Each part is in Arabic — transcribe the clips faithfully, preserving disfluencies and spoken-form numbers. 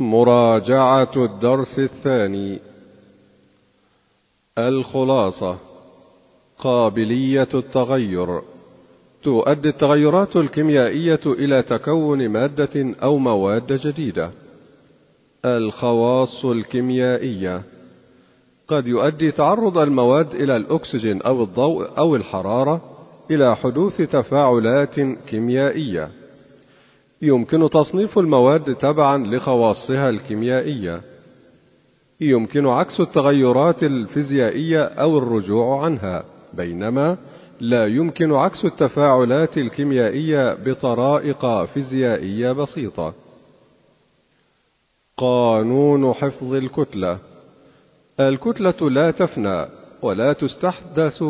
مراجعة الدرس الثاني. الخلاصة: قابلية التغير. تؤدي التغيرات الكيميائية إلى تكون مادة أو مواد جديدة. الخواص الكيميائية: قد يؤدي تعرض المواد إلى الأكسجين أو الضوء أو الحرارة إلى حدوث تفاعلات كيميائية. يمكن تصنيف المواد تبعا لخواصها الكيميائية. يمكن عكس التغيرات الفيزيائية أو الرجوع عنها، بينما لا يمكن عكس التفاعلات الكيميائية بطرائق فيزيائية بسيطة. قانون حفظ الكتلة: الكتلة لا تفنى ولا تستحدث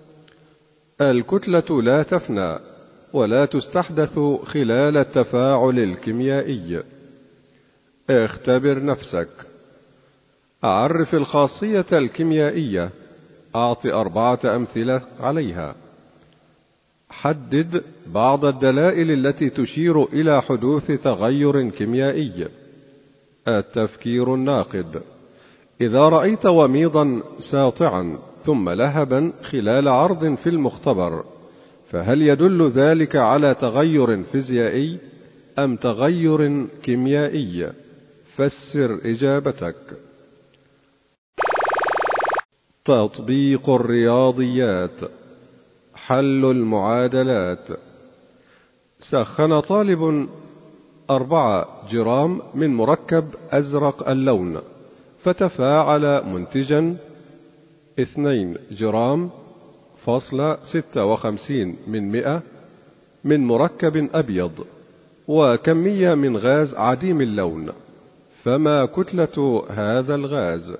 الكتلة لا تفنى ولا تستحدث خلال التفاعل الكيميائي. اختبر نفسك. عرف الخاصية الكيميائية. أعط أربعة أمثلة عليها. حدد بعض الدلائل التي تشير إلى حدوث تغير كيميائي. التفكير الناقد: إذا رأيت وميضا ساطعا ثم لهبا خلال عرض في المختبر، فهل يدل ذلك على تغير فيزيائي أم تغير كيميائي؟ فسر إجابتك. تطبيق الرياضيات. حل المعادلات. سخن طالب أربعة جرام من مركب أزرق اللون، فتفاعل منتجا اثنين جرام فاصلة ستة وخمسين من مئة من مركب أبيض وكمية من غاز عديم اللون، فما كتلة هذا الغاز؟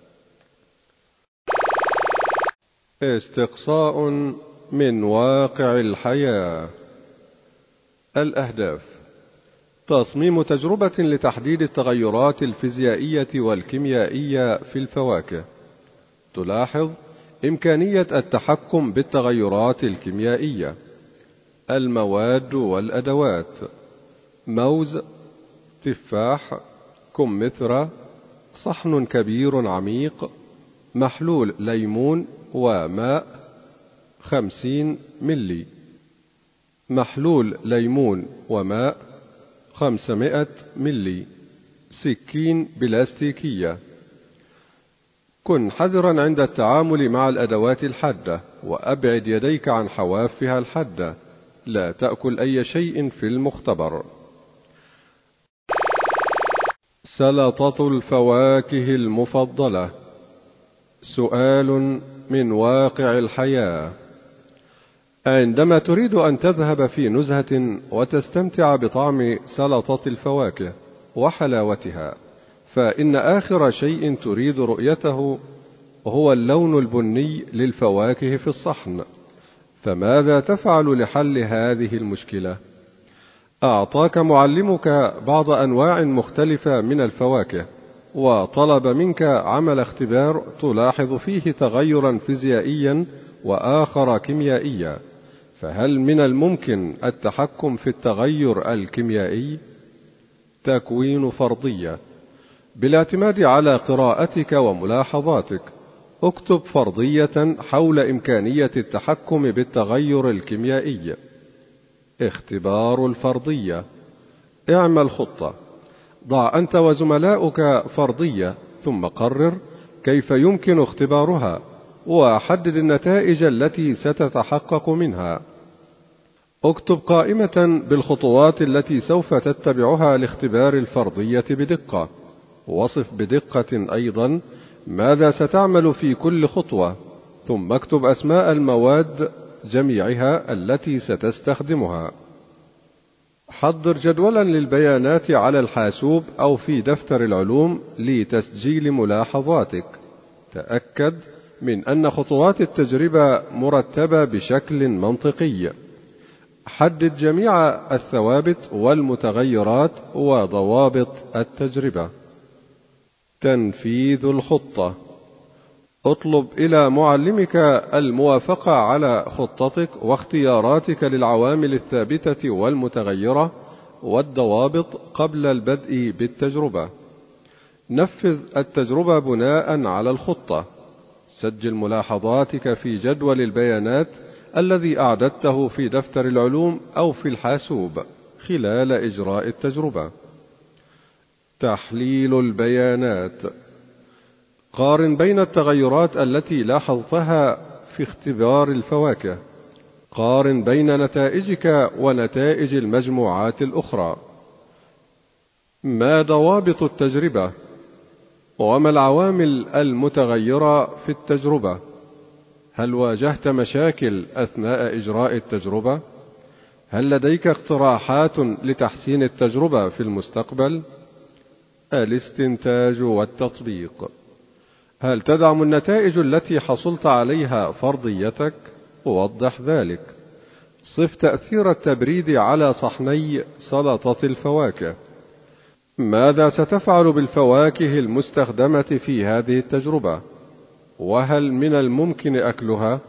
استقصاء من واقع الحياة. الأهداف: تصميم تجربة لتحديد التغيرات الفيزيائية والكيميائية في الفواكه. تلاحظ إمكانية التحكم بالتغيرات الكيميائية. المواد والأدوات: موز، تفاح، كمثرى، صحن كبير عميق، محلول ليمون وماء خمسين ملي. محلول ليمون وماء خمسمائة ملي. سكين بلاستيكية. كن حذرا عند التعامل مع الأدوات الحادة، وأبعد يديك عن حوافها الحادة. لا تأكل أي شيء في المختبر. سلطة الفواكه المفضلة. سؤال من واقع الحياة: عندما تريد أن تذهب في نزهة وتستمتع بطعم سلطة الفواكه وحلاوتها، فإن آخر شيء تريد رؤيته هو اللون البني للفواكه في الصحن. فماذا تفعل لحل هذه المشكلة؟ أعطاك معلمك بعض أنواع مختلفة من الفواكه، وطلب منك عمل اختبار تلاحظ فيه تغيرا فيزيائيا وآخر كيميائيا، فهل من الممكن التحكم في التغير الكيميائي؟ تكوين فرضية. بالاعتماد على قراءتك وملاحظاتك، اكتب فرضية حول إمكانية التحكم بالتغير الكيميائي. اختبار الفرضية. اعمل خطة. ضع أنت وزملاؤك فرضية، ثم قرر كيف يمكن اختبارها، وحدد النتائج التي ستتحقق منها. اكتب قائمة بالخطوات التي سوف تتبعها لاختبار الفرضية بدقة. وصف بدقة أيضا ماذا ستعمل في كل خطوة، ثم اكتب أسماء المواد جميعها التي ستستخدمها. حضر جدولا للبيانات على الحاسوب أو في دفتر العلوم لتسجيل ملاحظاتك. تأكد من أن خطوات التجربة مرتبة بشكل منطقي. حدد جميع الثوابت والمتغيرات وضوابط التجربة. تنفيذ الخطة. اطلب إلى معلمك الموافقة على خطتك واختياراتك للعوامل الثابتة والمتغيرة والضوابط قبل البدء بالتجربة. نفذ التجربة بناء على الخطة. سجل ملاحظاتك في جدول البيانات الذي أعددته في دفتر العلوم أو في الحاسوب خلال إجراء التجربة. تحليل البيانات. قارن بين التغيرات التي لاحظتها في اختبار الفواكه. قارن بين نتائجك ونتائج المجموعات الأخرى. ما ضوابط التجربة؟ وما العوامل المتغيرة في التجربة؟ هل واجهت مشاكل أثناء إجراء التجربة؟ هل لديك اقتراحات لتحسين التجربة في المستقبل؟ الاستنتاج والتطبيق. هل تدعم النتائج التي حصلت عليها فرضيتك؟ وضح ذلك. صف تأثير التبريد على صحني سلطة الفواكه. ماذا ستفعل بالفواكه المستخدمة في هذه التجربة؟ وهل من الممكن أكلها؟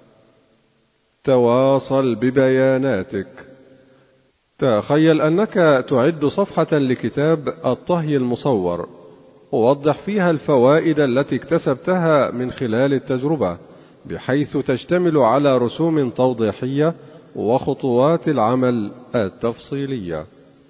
تواصل ببياناتك. تخيل أنك تعد صفحة لكتاب الطهي المصور، ووضح فيها الفوائد التي اكتسبتها من خلال التجربة، بحيث تشتمل على رسوم توضيحية وخطوات العمل التفصيلية.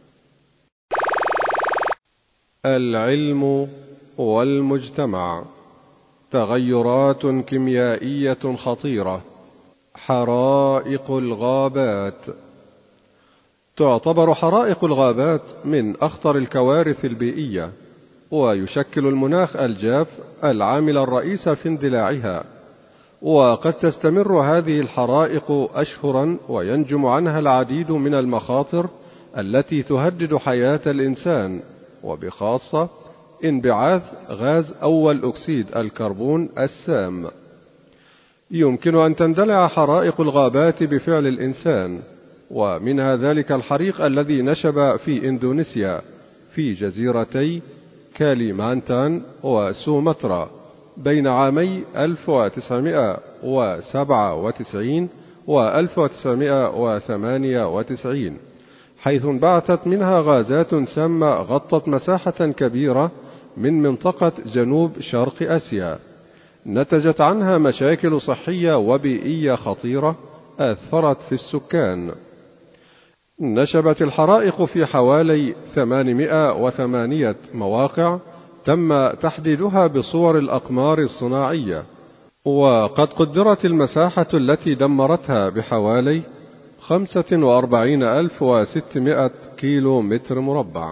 العلم والمجتمع. تغيرات كيميائية خطيرة. حرائق الغابات. تعتبر حرائق الغابات من أخطر الكوارث البيئية، ويشكل المناخ الجاف العامل الرئيس في اندلاعها، وقد تستمر هذه الحرائق أشهرا وينجم عنها العديد من المخاطر التي تهدد حياة الإنسان، وبخاصة انبعاث غاز أول أكسيد الكربون السام. يمكن أن تندلع حرائق الغابات بفعل الإنسان، ومنها ذلك الحريق الذي نشب في إندونيسيا في جزيرتي كاليمانتان وسومطرة بين عامي ألف وتسعمائة وسبعة وتسعين و ألف وتسعمائة وثمانية وتسعين، حيث انبعثت منها غازات سامة غطت مساحة كبيرة من منطقة جنوب شرق آسيا، نتجت عنها مشاكل صحية وبيئية خطيرة أثرت في السكان. نشبت الحرائق في حوالي ثمانمائة وثمانية مواقع تم تحديدها بصور الأقمار الصناعية، وقد قدرت المساحة التي دمرتها بحوالي خمسة وأربعين ألف وستمائة كيلو متر مربع.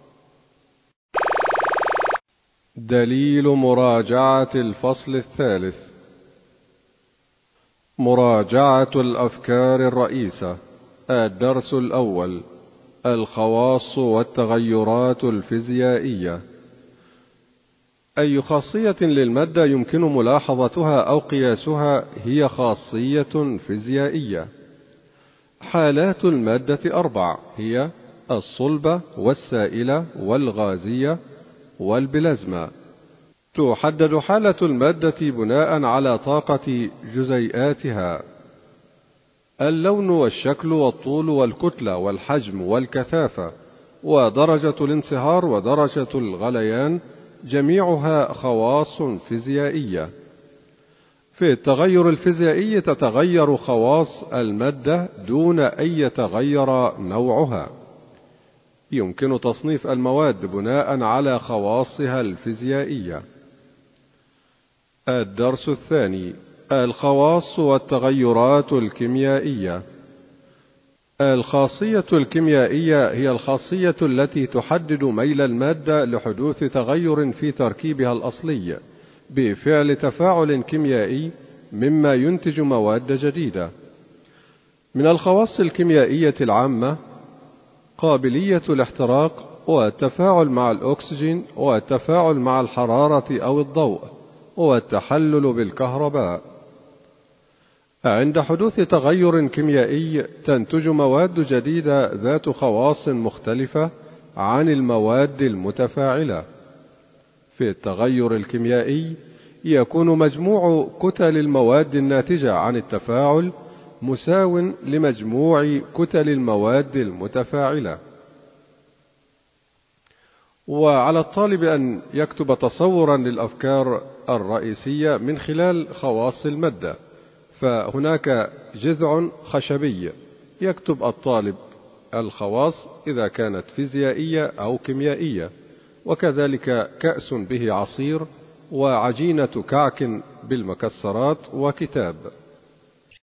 دليل مراجعة الفصل الثالث. مراجعة الأفكار الرئيسة. الدرس الأول: الخواص والتغيرات الفيزيائية. أي خاصية للمادة يمكن ملاحظتها أو قياسها هي خاصية فيزيائية. حالات المادة أربع، هي الصلبة والسائلة والغازية والبلازما. تحدد حالة المادة بناء على طاقة جزيئاتها. اللون والشكل والطول والكتلة والحجم والكثافة ودرجة الانصهار ودرجة الغليان جميعها خواص فيزيائية. في التغير الفيزيائي تتغير خواص المادة دون أن يتغير نوعها. يمكن تصنيف المواد بناء على خواصها الفيزيائية. الدرس الثاني: الخواص والتغيرات الكيميائية. الخاصية الكيميائية هي الخاصية التي تحدد ميل المادة لحدوث تغير في تركيبها الأصلي بفعل تفاعل كيميائي مما ينتج مواد جديدة. من الخواص الكيميائية العامة قابلية الاحتراق والتفاعل مع الأكسجين والتفاعل مع الحرارة أو الضوء والتحلل بالكهرباء. عند حدوث تغير كيميائي تنتج مواد جديدة ذات خواص مختلفة عن المواد المتفاعلة. في التغير الكيميائي يكون مجموع كتل المواد الناتجة عن التفاعل مساو لمجموع كتل المواد المتفاعلة. وعلى الطالب أن يكتب تصورا للأفكار الرئيسية من خلال خواص المادة، فهناك جذع خشبي يكتب الطالب الخواص إذا كانت فيزيائية أو كيميائية، وكذلك كأس به عصير، وعجينة كعك بالمكسرات، وكتاب.